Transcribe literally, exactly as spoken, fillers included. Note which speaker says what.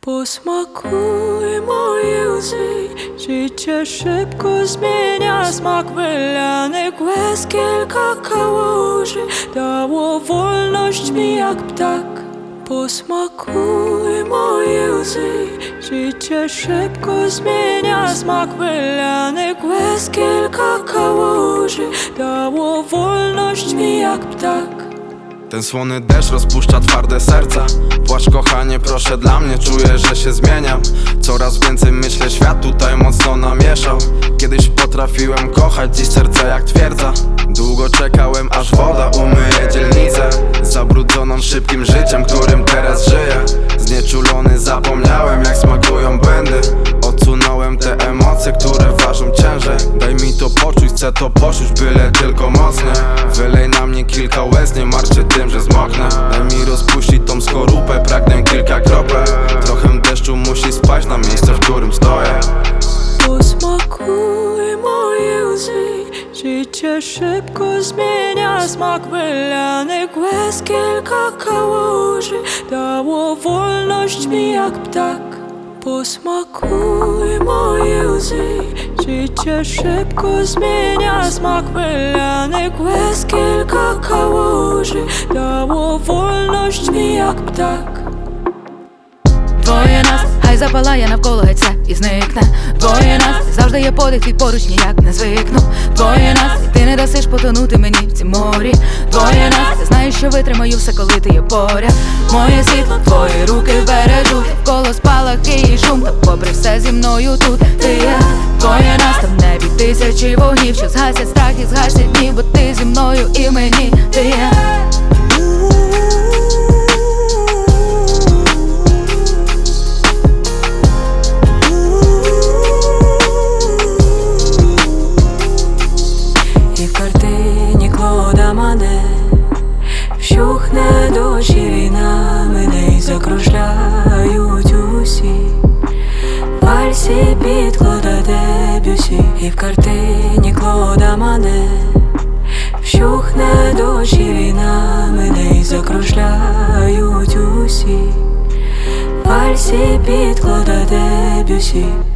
Speaker 1: Посмакуй мої узи, життя шибко зміня смак виляний квес кілька калужі, дало вольność mi jak ptak. Посмакуй мої узи, життя шибко зміня смак виляний квес кілька калужі, dało wolność mi jak ptak.
Speaker 2: Ten słony deszcz rozpuszcza twarde serca. Płacz kochanie, proszę dla mnie, czuję, że się zmieniam. Coraz więcej myślę, świat tutaj mocno namieszał. Kiedyś potrafiłem kochać, dziś serce jak twierdza. Długo czekałem, aż woda umyje dzielnicę zabrudzoną szybkim życiem, którym teraz żyję. Znieczulony zapomniałem, jak smakują błędy. Odsunąłem te emocje, które ważą ciężej. Daj mi to poczuć, chcę to poczuć, byle tylko mocnie. Wylej na mnie kilka łez, nie martw się tym, że zmoknę. Daj mi rozpuścić tą skorupę, pragnę kilka kropel. Trochę deszczu musi spaść na miejsce, w którym stoję.
Speaker 1: Посмакуй мої узи, життя шибко зміня смак виляний квес кілька калужі, dało wolność mi jak ptak. Посмакуй мої узи, життя шибко зміня смак виляний квес кілька калужі, dało wolność mi jak ptak.
Speaker 3: Двоє нас, хай запалає навколо геть все і зникне. Двоє нас, завжди є подих, твій поруч ніяк не звикну. Двоє нас, і ти не дасиш потонути мені в цім морі. Двоє нас, ти знаєш, що витримаю все, коли ти є поряд. Моє світло, твої руки бережуть, вколо спалахи і шум, та попри все зі мною тут ти є. Двоє нас, та в небі тисячі вогнів, що згасять страх і згасять дні, бо ти зі мною і мені ти є.
Speaker 1: Вщухне дощ і війна, мене й закружляють усі. В вальсі під Клода Дебюсі, і в картині Клода Мане. Вщухне дощ і війна, мене й закружляють усі. В вальсі під Клода Дебюсі.